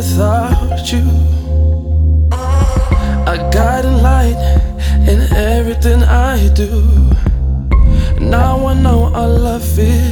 without you. A guiding light in everything I do. Now I know our love is